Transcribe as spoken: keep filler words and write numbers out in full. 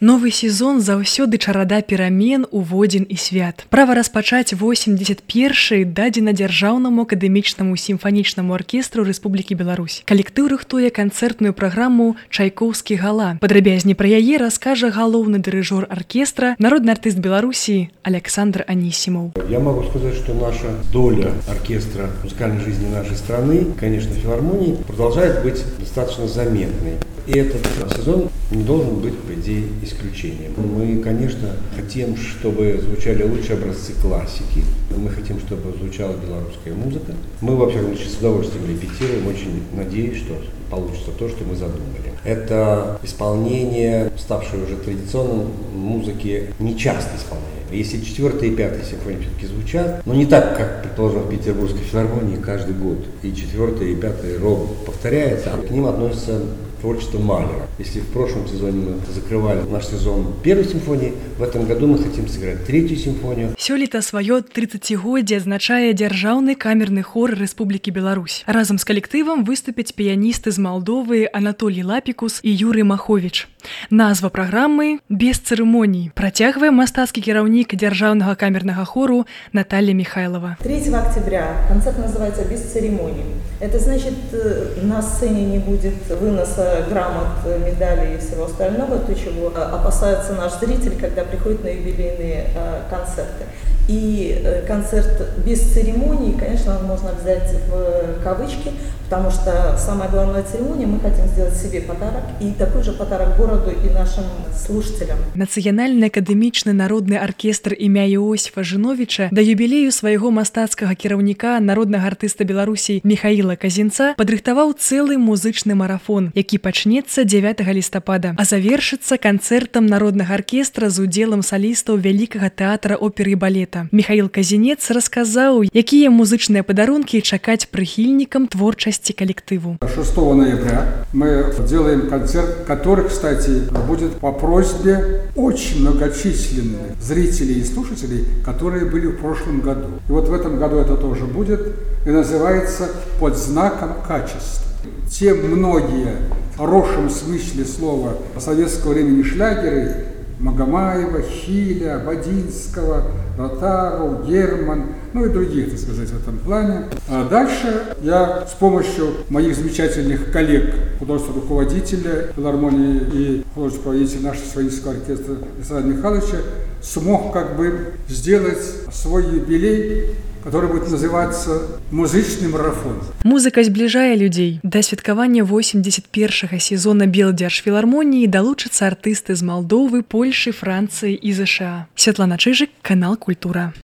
Новы сезон заўсёды чарада перамен, уводзін і свят. Права распачаць восемьдесят першы дадзена дзяржаўнаму акадэмічнаму сімфанічнаму аркестру Рэспублікі Беларусь. Калектыў рыхтуе канцэртную праграму «Чайкоўскі гала». Падрабязней пра яе раскажа галоўны дырыжор оркестра, народный артист Беларуси Александр Анисимов. Я могу сказать, что наша доля оркестра музыкальной жизни нашей страны, конечно, филармонии, продолжает быть достаточно заметной. И этот сезон не должен быть, по идее, исключением. Мы, конечно, хотим, чтобы звучали лучшие образцы классики. Мы хотим, чтобы звучала белорусская музыка. Мы, во всяком случае, с удовольствием репетируем. Очень надеюсь, что получится то, что мы задумали. Это исполнение, ставшее уже традиционным, музыки нечасто исполняемой. Если четвертая и пятая симфонии все-таки звучат, но не так, как, предположим, в Петербургской филармонии каждый год. И четвертая и пятая ровно повторяется, а к ним относится творчество Малера. Если в прошлом сезоне мы закрывали наш сезон первой симфонии, в этом году мы хотим сыграть третью симфонию. Сёлета сваё тридцацігоддзе адзначае дзяржаўны камерны хор Рэспублікі Беларусь. Разам з калектывам выступяць піяністы з Малдовы Анатолій Лапікус і Юрый Махович. Назва праграмы «Без цырымоній» працягвае мастацкі кіраўнік дзяржаўнага камернага хору Наталья Михайлова. третьего октября концерт называется «Без церемоний». Это значит, на сцене не будет выноса грамот, медалей и всего остального, то, чего опасается наш зритель, когда приходит на юбилейные концерты. И концерт без церемоний, конечно, можно взять в кавычки, потому что самая главная церемония, мы хотим сделать себе подарок, и такой же подарок городу и нашим слушателям. Нацыянальны акадэмічны народны аркестр імя Іосіфа Жыновіча да юбілею свайго мастацкага кіраўніка, народнага артыста Беларусі Михаіла Казінца падрыхтаваў цэлы музычны марафон, які пачнецца дзевятага лістапада, а завершыцца канцэртам народнага аркестра з удзелам салістаў Вялікага тэатра оперы і балета. Михаил Казинец расказаў, якія музычныя падарункі чакаць прыхільнікам творчасці калектыву. шестого ноября мы делаем концерт, который, кстати, будет по просьбе очень многочисленных зрителей и слушателей, которые были в прошлом году. И вот в этом году это тоже будет, и называется «Под знаком качества». Те многие в хорошем смысле слова советского времени шлягеры Магомаева, Хиля, Бадинского, Ротару, Герман, ну и других, так сказать, в этом плане. А дальше я с помощью моих замечательных коллег, художественного руководителя филармонии и художественного руководителя нашего симфонического оркестра Александра Михайловича, смог как бы сделать свой юбилей, который будет называться «Музычный марафон». Музыка збліжае людзей. Да святкавання восемьдесят першага сезона Белдзяржфілармоніі далучацца артысты з Малдовы, Польшы, Францыі і ЗША. Святлана Чыжык, канал Культура.